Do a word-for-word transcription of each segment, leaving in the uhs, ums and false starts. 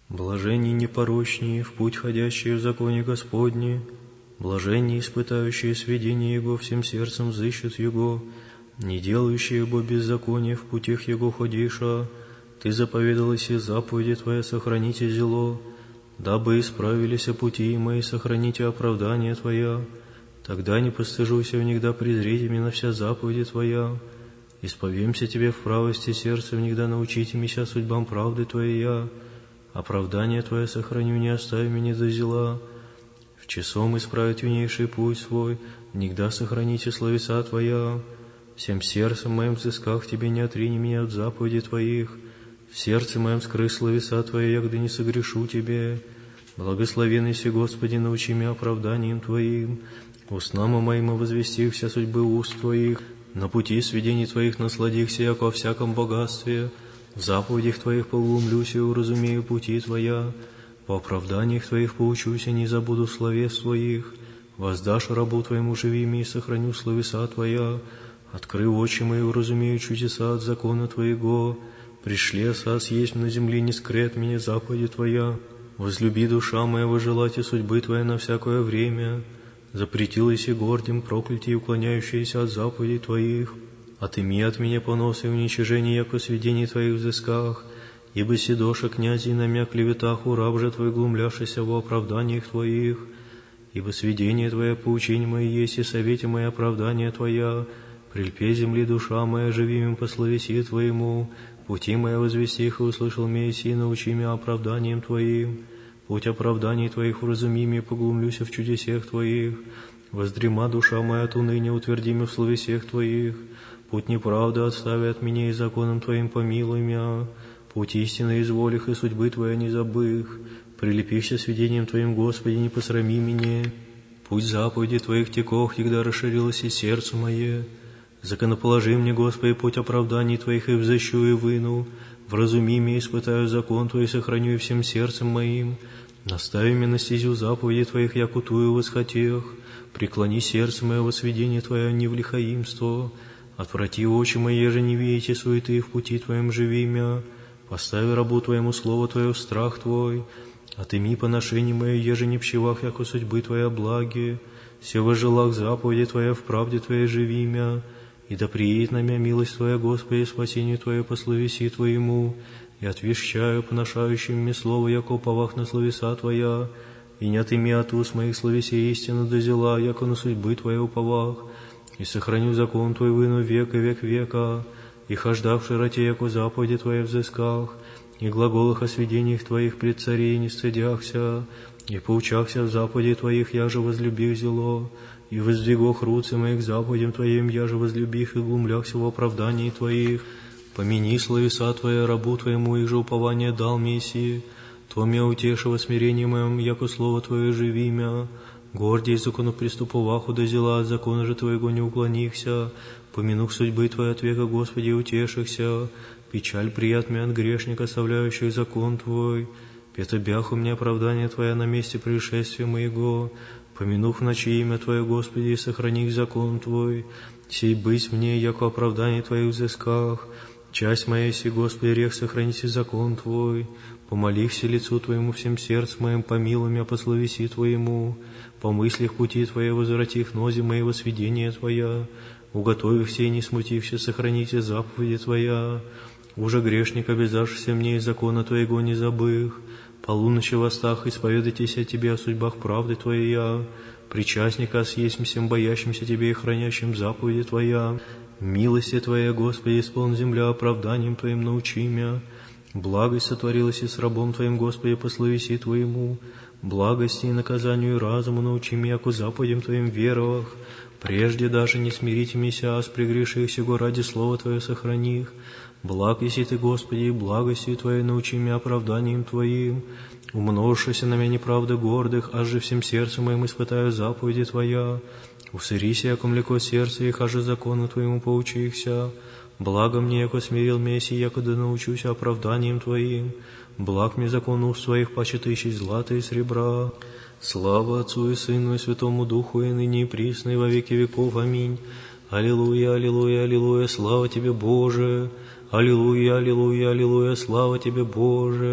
Блаженни непорочнее, в путь ходящие в законе Господне, блаженни испытающие сведения Его, всем сердцем взыщут Его, не делающие Его беззаконие, в путях Его ходиша. Ты заповедала се заповеди Твоя, сохраните зело, дабы исправились пути мои, сохраните оправдание Твоя. Тогда не постыжуся внегда презрите меня вся заповеди Твоя. Исповемся Тебе в правости сердца, внегда научите меня судьбам правды Твоя. Оправдание Твое сохраню, не остави меня до зела. В часом исправить юнейший путь свой, внегда сохраните словеса Твоя. Всем сердцем моим взысках Тебе, не отрини меня от заповедей Твоих. В сердце моем скрый словеса Твои, ягда не согрешу Тебе. Благословенный си, Господи, научи меня оправданием Твоим. Устнам моим возвести вся судьбы уст Твоих. На пути сведений Твоих насладихся, яко о всяком богатстве. В заповедях Твоих поглумлюсь и уразумею пути Твоя. По оправданиях Твоих поучуся, не забуду словес Твоих. Воздашь рабу Твоему живими и сохраню словеса Твоя. Откры очи мои, уразумею чудеса от закона Твоего. Пришли осас есть на земле, не скрыт меня заповеди Твоя. Возлюби, душа моя, вожелайте судьбы Твоя на всякое время. Запретилась и гордым проклятие, уклоняющиеся от заповедей Твоих. Отыми от меня понос и уничижение, яко сведений Твоих взысках, ибо седоша князей на мя клеветах, ураб же Твой, глумляшися во оправданиях Твоих. Ибо сведение Твое, поучение мое есть, и совете мое оправдание Твоя. Прильпе земли душа моя, живи им по словеси Твоему. Пути моя возвести их, и услышал меня си, научи меня оправданием Твоим. Путь оправданий Твоих вразуми меня, поглумлюся в чудесах Твоих. Воздрема душа моя от уныния, утверди меня в словесях Твоих. Путь неправды отстави от меня, и законом Твоим помилуй меня. Путь истины изволих, и судьбы Твоя не забых. Прилепишься сведением Твоим, Господи, не посрами меня. Путь заповеди Твоих текох, когда расширилось и сердце мое. Законоположи мне, Господи, путь оправданий Твоих, и взыщу и выну. Вразуми меня, испытаю закон Твой, сохраню и всем сердцем моим. Настави меня на стезю заповеди Твоих, яко тую восхотех. Преклони сердце мое во сведение Твое, не в лихаимство. Отврати очи мои, еже не видите суеты, в пути Твоем живи мя. Постави рабу Твоему слово Твое в страх Твой. Отыми поношение мое, еже не пщевах, яко судьбы Твоя благи. Все вожелах заповеди Твоя, в правде Твоей живи мя. И да приедет на мя милость Твоя, Господи, спасение Твое по словеси Твоему. И отвещаю поношающим мне слово, яко уповах на словеса Твоя. И не отыми от уст моих словесей истину дозела, яко на судьбы Твоя уповах. И сохраню закон Твой выну век и век века, и хожда в широте, яко заповеди Твои взысках, и глаголах о сведениях Твоих пред царей не стыдяхся, и поучахся в заповеди Твоих, я же возлюбих зело, и воздвигох руцы моих заповедям Твоим, я же возлюбих, и глумляхся в оправдании Твоих. Помяни словеса Твоя рабу Твоему, их же упование дал Мессии, то мя утешило смирение моем, яко слово Твое живи мя. Гордей закону приступоваху до зела, от закона же Твоего не уклонихся. Помянух судьбы Твоей от века, Господи, утешихся. Печаль прият мне от грешника, оставляющих закон Твой. Петобях у меня оправдание Твое на месте пришествия моего. Помянув в ночи имя Твое, Господи, и сохраних закон Твой. Сей быть мне, яко оправдание Твоих взысках. Часть моя си, Господи, рех сохраните закон Твой. Помолихся лицу Твоему всем сердцем моим, помилуй меня по словеси Твоему. По мыслях пути Твоя возвратих нози моего сведения Твоя. Уготовив сей, не смутившись, сохраните заповеди Твоя. Уже грешник, обязавшийся мне, и закона Твоего не забых. Полуночи в остах исповедайтесь о Тебе, о судьбах правды Твоя. Причастника съесть всем боящимся Тебе и хранящим заповеди Твоя. Милости Твоя, Господи, исполн земля оправданием Твоим, научи мя. Благость сотворилась и с рабом Твоим, Господи, по словеси Твоему. Благости и наказанию и разуму научи меня, яко заповедям Твоим веровах. Прежде даже не смирите меня, а с прегреших сего ради слова Твое сохраних. Благ еси Ты, Господи, и благостью Твоей научи меня оправданием Твоим. Умножившися на меня неправда гордых, аж же всем сердцем моим испытаю заповеди Твоя. Усырися, яко млеко сердце их, аж же закону Твоему поучихся. Благо мне, яко смирил Месси, яко да научусь оправданием Твоим. Благ мне закон уст Твоих, паче тысяч злата и сребра. Слава Отцу и Сыну и Святому Духу, и ныне и присно, и во веки веков. Аминь. Аллилуйя, аллилуйя, аллилуйя, слава Тебе, Боже! Аллилуйя, аллилуйя, аллилуйя, слава Тебе, Боже!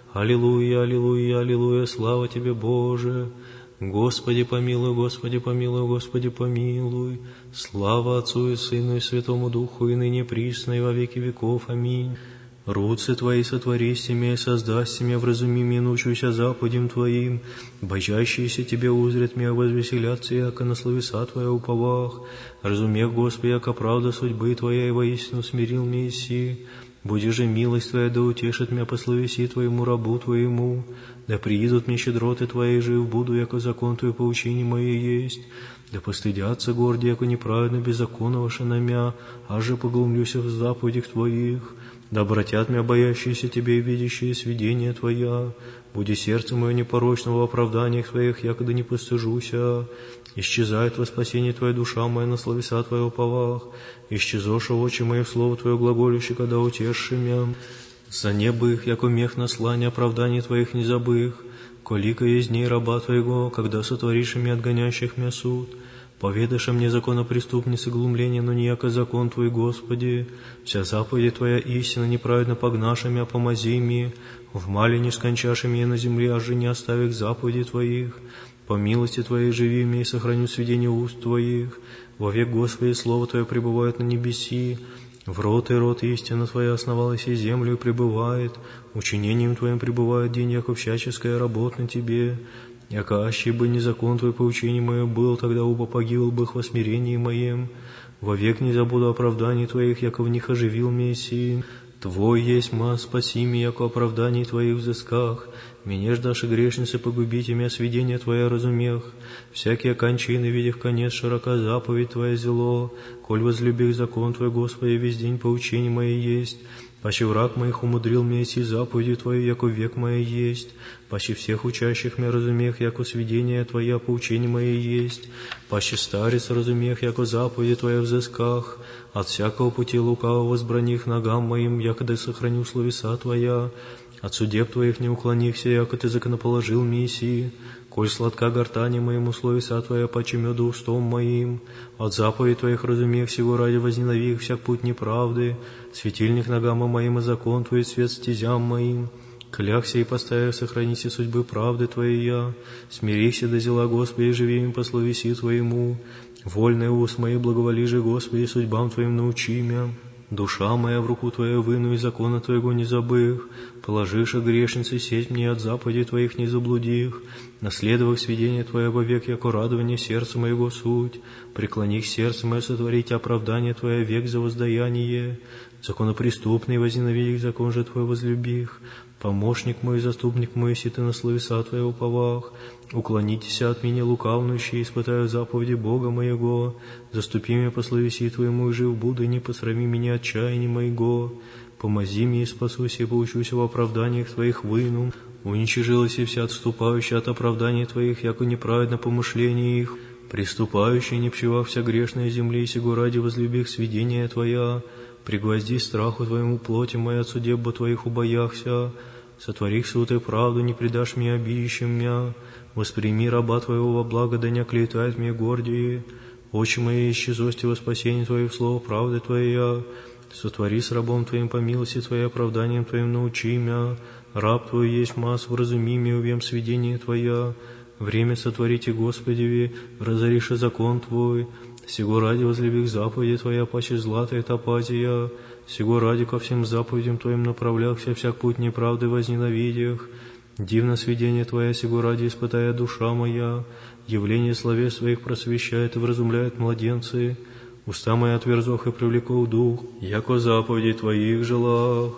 Аллилуйя, аллилуйя, аллилуйя, слава Тебе, Боже. Господи помилуй, Господи помилуй, Господи помилуй. Слава Отцу и Сыну и Святому Духу, и ныне присно, и во веки веков. Аминь. Руцы Твои сотвори семя и создаст семя, вразуми меня, научуся заповедям Твоим. Боящиеся Тебе узрят меня, возвеселятся, яко на словеса Твоя уповах. Разумех, Господи, яко правда судьбы Твоя, и воистину смирил меня иси. Буди же милость Твоя, да утешит меня по словеси Твоему рабу Твоему. Да приидут мне щедроты Твои, жив буду, яко закон Твой поучение мое есть. Да постыдятся горди, яко неправедно беззаконного на мя, а же поглумлюся в заповедях Твоих. Да обратят меня боящиеся Тебе и видящие свидения Твоя. Буди сердце мое непорочного в оправданиях Твоих, якогда не постыжуся. Исчезает во спасение Твоя душа моя на словеса Твоя уповах. Исчезоша очи мои в слово Твое глаголюще, когда утешишь меня. За небо их, яко мех на слане, оправданий Твоих не забых. Колика есть дней раба Твоего, когда сотворишь ими отгонящих меня суд. Поведаешь мне законопреступницы глумления, но не яко закон Твой, Господи. Вся заповедь Твоя истина неправедно погнашами, а помози ми. В мале не скончашими на земле, а же не оставих заповеди Твоих. По милости Твоей живи мне и сохраню сведения уст Твоих. Вовек, Господи, Слово Твое пребывает на небеси. В рот и рот истина Твоя основалась, и землю пребывает. Учинением Твоим пребывает день, яко всяческая работа на Тебе. Яко аще бы не закон Твой поучение мое был, тогда убо погибл бы во смирении моем. Вовек не забуду оправданий Твоих, яко в них оживил Мессии. Твой есть ма, спаси меня, яко оправданий Твоих взысках. Меня ждашь и грешницы погубите меня, сведения Твоя разумех. Всякие кончины, видев конец, широка заповедь Твоя зело. Коль возлюбих закон Твой, Господи, весь день поучение мое есть. Паче враг моих умудрил меня идти заповеди Твою, яко век мое есть. Паче всех учащих меня разумех, яко сведения Твоя поучение мое есть. Паче старец разумех, яко заповеди Твоя взысках. От всякого пути лукавого возбраних ногам моим, якогда сохраню словеса Твоя. От судеб Твоих не уклонихся, яко Ты законоположил Мессии. Коль сладка гортани моему словеса Твоя, паче меду устом моим. От заповедей Твоих разумех сего ради возненавих всяк путь неправды. Светильник ногам моим, и закон Твой, свет стезям моим. Клякся и поставив, сохраните судьбы правды Твоей я. Смирихся до дела, Господи, живи им по словеси Твоему. Вольный уст мои, благоволи же, Господи, судьбам Твоим научи меня. Душа моя в руку Твою выну, и закона Твоего не забых. Положишь, о грешнице, сеть мне, от заповедей Твоих не заблудих. Наследовав сведения Твое вовек, яко радование сердца моего суть. Преклоних сердце мое сотворить оправдание Твое век за воздаяние. Законопреступный возненавидих, закон же Твой возлюбих. Помощник мой, заступник мой, си Ты на словеса Твоя уповах. Уклонитесь от меня, лукавнущие, испытаю заповеди Бога моего. Заступи меня по словеси Твоему, и жив буду, и не посрами меня отчаяния моего. Помози мне и спасусь, и поучусь в оправданиях Твоих выну. Уничажилась и вся отступающая от оправданий Твоих, яко неправедно помышление их. Приступающая, не пчева вся грешная земли, сего ради возлюбих сведения Твоя. Пригвозди страху Твоему плоти моя, от судеб Твоих убояхся. Сотворих суд и правду, не предашь мне обидящим мя. Восприми раба Твоего во благо, да не оклеветает мне гордии. Очи мои исчезости во спасение Твое в слово правды Твоя. Сотвори с рабом Твоим по милости Твоей, оправданием Твоим научи мя. Раб Твой есть масс, вразуми мя, увем сведение Твоя. Время сотворите, Господи, разориша закон Твой. Сего ради возлюбих заповеди Твоя, паче злата и топазия. Сего ради ко всем заповедям Твоим направлялся, всяк путь неправды возненавидях. Дивно сведение Твоя, сего ради испытая душа моя. Явление словес Своих просвещает и вразумляет младенцы. Уста мои отверзох и привлеку в дух, яко заповеди Твоих желах.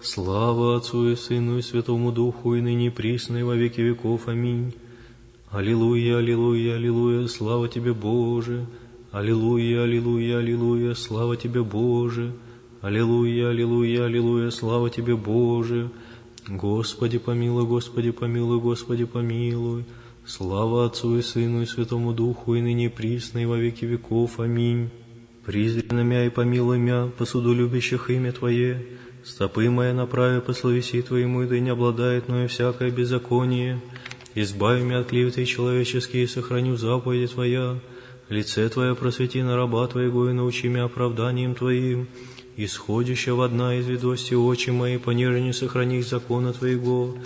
Слава Отцу и Сыну и Святому Духу, и ныне присно и во веки веков. Аминь. Аллилуйя, аллилуйя, аллилуйя, слава Тебе, Боже. Аллилуйя, аллилуйя, аллилуйя, слава Тебе, Боже. Аллилуйя, аллилуйя, аллилуйя, слава Тебе, Боже. Господи помилуй, Господи помилуй, Господи помилуй. Слава Отцу и Сыну и Святому Духу, и ныне присно и во веки веков. Аминь. Призри на мя и помилуй мя, по суду любящих имя Твое. Стопы мои направи по словеси Твоему, и да не обладает мною всякое беззаконие. Избави меня от клеветы человеческие, и сохраню заповеди Твоя. Лице Твое просвети на раба Твоего, и научи меня оправданием Твоим. Исходящего одна из ведости очи мои, понеже не сохранишь закона Твоего.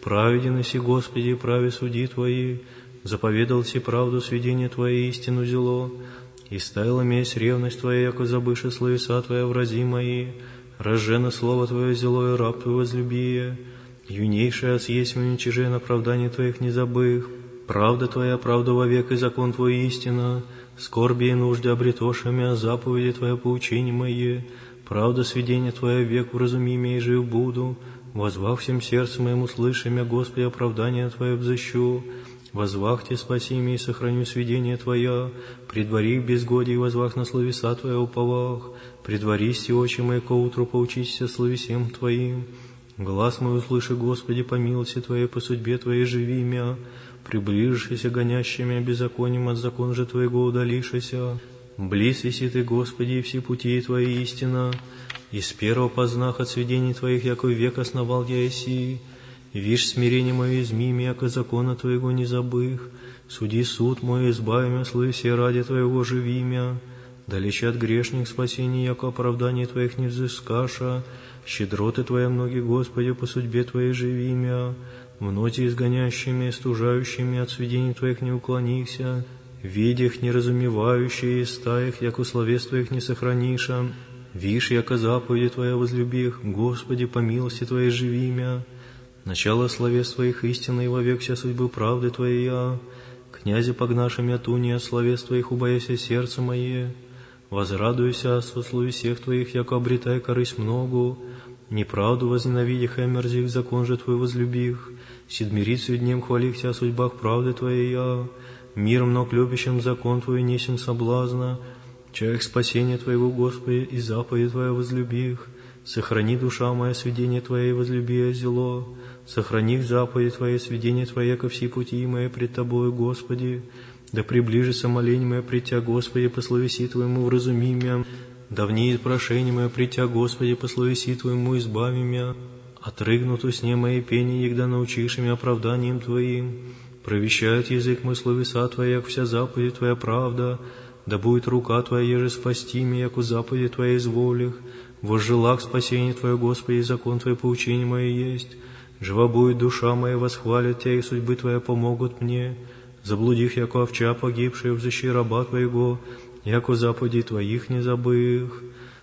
праведен си, Господи, и праве суди Твои, заповедал си правду, сведение Твое истину зело, и стаяла месть ревность Твоя, яко забыше словеса Твоя врази мои, разжено слово Твое зело, и раб Твой возлюбие, юнейший от есть уничижен оправдание Твоих не забых, правда Твоя, правда вовек, и закон Твой истина, скорби и нужды обретошами, а заповеди Твоя поучение мои, правда сведение Твое век вразуми меня, и жив буду, возвав всем сердцем моему слыши мя, Господи, оправдание Твое взыщу, возвах Те спаси меня и сохраню сведение Твоя, предвари безгодие, возвах на словеса Твоя уповах, предвари си очи мои ко утру, поучися словесем Твоим, глаз мой услыши, Господи, по милости Твоей, по судьбе Твоей живи мя, приближишься гонящими беззаконием, от закона же Твоего удалишься. Близ еси Ты, Господи, и все пути Твои истина, и с первого познах от сведений Твоих, яко век основал я еси. Вишь смирение мое, изми меня, яко закона Твоего не забых. Суди суд мой, избави меня, словесе ради Твоего живи мя. Далече от грешных спасений, яко оправдание Твоих не взыскаша. Щедроты Твоя многие, Господи, по судьбе Твоей живи мя. Многие изгонящими, стужающими от сведений Твоих не уклонихся. Видях неразумевающие, стаях, яко словес Твоих не сохраниша. Вишь, яко заповеди Твоя возлюбих, Господи, по милости Твоей живи мя. Начало словес Твоих истины, и вовек вся судьбы правды Твоя. Князе погнашами от уния, словес Твоих убояся сердце мое. Возрадуйся со слове всех Твоих, яко обретай корысть многу. Неправду возненавидях и омерзих, закон же Твой возлюбих. Седмирицию днем хвалихся о судьбах правды Твоей я. Мир много любящим закон Твой несем соблазна. Чаях спасения Твоего, Господи, и заповеди Твоя возлюбих. Сохрани, душа моя, сведение Твое, возлюби зело. Сохрани заповеди Твои, сведение Твое, ко все пути мои пред Тобою, Господи. Да приближится моление мое пред Тя, Господи, по словеси Твоему вразуми мя. Давнее прошение мое пред Тя, Господи, по словеси Твоему избави мя. Отрыгнуту сне моей пени, егда научишь меня оправданием Твоим. Провещает язык мой словеса Твоя, як вся заповедь Твоя правда. Да будет рука Твоя, еже спасти меня, яку заповеди Твоя изволих. Возжелах спасение Твое, Господи, и закон Твое поучение мое есть. Жива будет душа моя, восхвалит Тя, и судьбы Твоя помогут мне. Заблудих, яко овча погибшая, взыщи раба Твоего, яко заповеди Твоих не забых.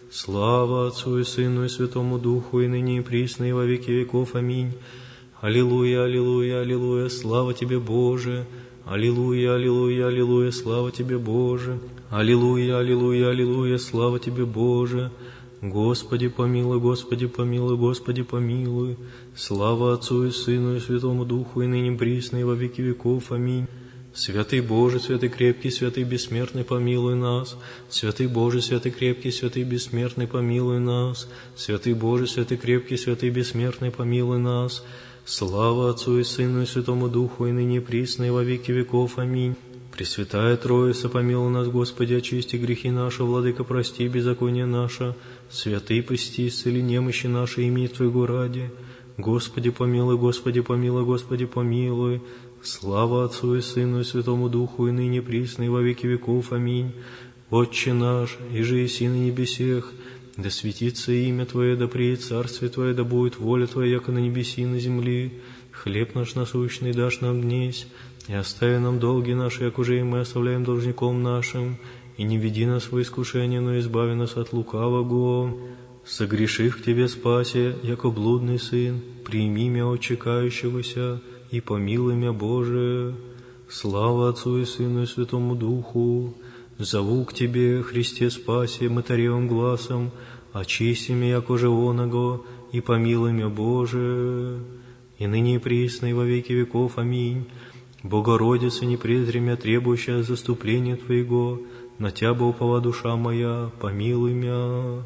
Слава Отцу и Сыну и Святому Духу, и ныне и присно, и во веки веков. Аминь. Аллилуйя, аллилуйя, аллилуйя, слава Тебе, Боже. Аллилуйя, аллилуйя, аллилуйя, слава Тебе, Боже. Аллилуйя, аллилуйя, аллилуйя, слава Тебе, Боже. Господи помилуй, Господи помилуй, Господи помилуй. Слава Отцу и Сыну и Святому Духу, и ныне присно, и во веки веков. Аминь. Святый Боже, святый крепкий, святый бессмертный, помилуй нас. Святый Боже, святый крепкий, святый бессмертный, помилуй нас. Святый Боже, святый крепкий, святый бессмертный, помилуй нас. Слава Отцу и Сыну и Святому Духу, и ныне присно, и во веки веков. Аминь. Пресвятая Троица, помилуй нас, Господи, очисти грехи наши, Владыка, прости беззаконие наше. Святый пости, исцели немощи наши, имени Твоего ради. Господи, помилуй, Господи, помилуй, Господи, помилуй. Слава Отцу и Сыну и Святому Духу, и ныне присно, и во веки веков. Аминь. Отче наш, иже еси на небесех, да светится имя Твое, да приедет царствие Твое, да будет воля Твоя, яко на небеси и на земли. Хлеб наш насущный дашь нам днесь, и остави нам долги наши, як уже и мы оставляем должником нашим, и не веди нас в искушение, но избави нас от лукавого. Согрешив к Тебе спаси, яко блудный сын, прими мя от чекающегося, и помилуй мя, Боже. Слава Отцу и Сыну и Святому Духу. Зову к Тебе, Христе спаси, матеревым глазом, очисти мя, яко же оного, и помилуй мя, Боже. И ныне и присно, и во веки веков. Аминь. Богородица, не презри мя, требующая заступления Твоего, на Тя бы упова душа моя, помилуй мя.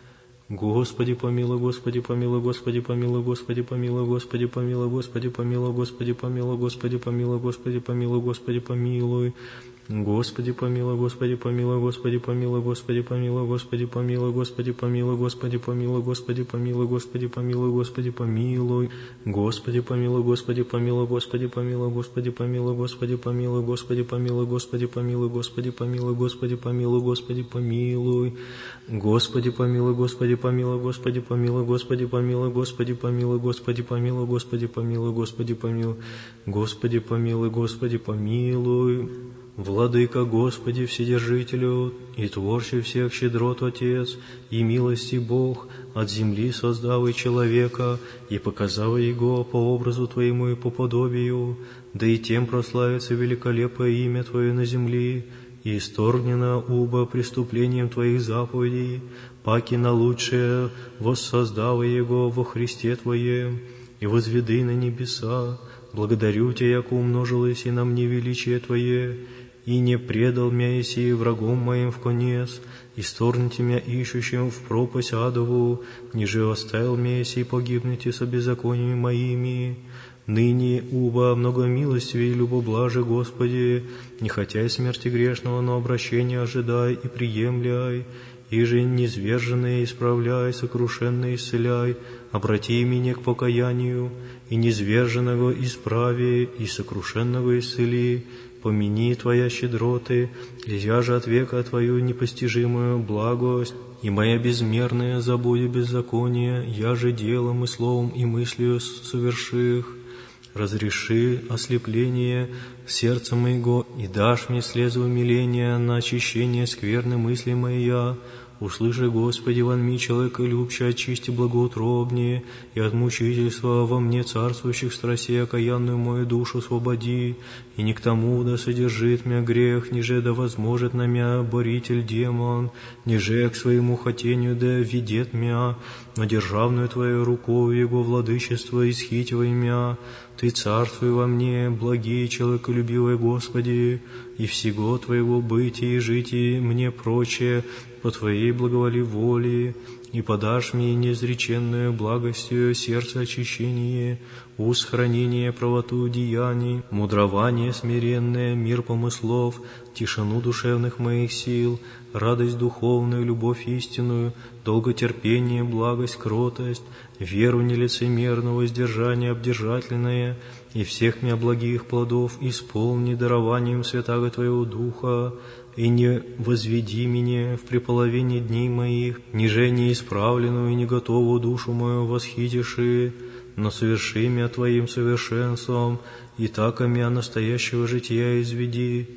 Господи помилуй, Господи помилуй, Господи помилуй, Господи помилуй, Господи помилуй, Господи помилуй, Господи помилуй, Господи помилуй, Господи помилуй, Господи помилуй. Господи помилуй, Господи помилуй, Господи помилуй, Господи помилуй, Господи помилуй, Господи помилуй, Господи помилуй, Господи помилуй, Господи помилуй, Господи помилуй. Господи помилуй, Господи помилуй, Господи помилуй, Господи помилуй, Господи помилуй, Господи помилуй, Господи помилуй, Господи помилуй, Господи помилуй, Господи помилуй. Господи помилуй, Господи Господи, помилуй, Господи, помилуй, Господи, помилуй, Господи, помилуй, Господи, помилуй, Господи, помилуй, Господи, помилуй, Господи, помилуй, Господи, помилуй. Владыка, Господи, Вседержителю и Творче всех щедрот Отец, и милости Бог, от земли создавый человека, и показавый Его по образу Твоему и по подобию, да и тем прославится великолепное имя Твое на земли, и исторгнено уба преступлением Твоих заповедей, паки на лучшее воссоздава Его во Христе Твоем, и возведы на небеса. Благодарю Тебя, яко умножилось и на мне величие Твое, и не предал мя еси врагом моим в конец, и сторните мя ищущим в пропасть адову, ниже оставил мя еси погибнете со беззакониями моими. Ныне, уба многомилостивее и любоблаже, Господи, не хотя и смерти грешного, но обращения ожидай и приемляй, и же низверженные исправляй, сокрушенные исцеляй, обрати меня к покаянию, и низверженного исправи, и сокрушенного исцели, помяни Твоя щедроты, и я же от века Твою непостижимую благость, и моя безмерная забудет беззакония, я же делом и словом и мыслью соверших. Разреши ослепление сердца моего, и дашь мне слезу умиления на очищение скверной мысли моя. Услыши, Господи, вонми человека любче, очисти благоутробнее, и от мучительства во мне царствующих страстей окаянную мою душу освободи, и не к тому да содержит мя грех, ниже да возможет на мя боритель демон, ниже к своему хотению да ведет мя, но державную Твою рукою Его владычество исхитивай мя. Ты царствуй во мне, благие человеколюбивые Господи, и всего Твоего бытия и жития мне прочее по Твоей благоволи воли, и подашь мне неизреченную благостью сердце очищение, уст хранение правоту деяний, мудрование смиренное, мир помыслов, тишину душевных моих сил, радость духовную, любовь истинную, долготерпение, благость, кротость, веру нелицемерного, воздержание обдержательное, и всех меня благих плодов исполни дарованием святаго Твоего Духа, и не возведи меня в преполовине дней моих, ниже неисправленную и не готовую душу мою восхитиши, но соверши меня Твоим совершенством, и так мя настоящего жития изведи,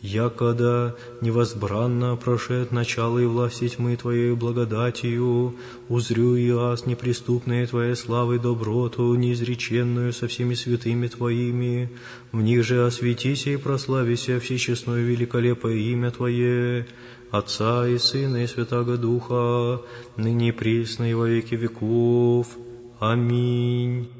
якода невозбранно прошед начало и власти тьмы Твоей благодатью, узрю и аз неприступные Твоей славой доброту, неизреченную со всеми святыми Твоими, в них же осветися и прославися всечестное великолепое имя Твое, Отца и Сына и Святаго Духа, ныне и присно и во веки веков. Аминь.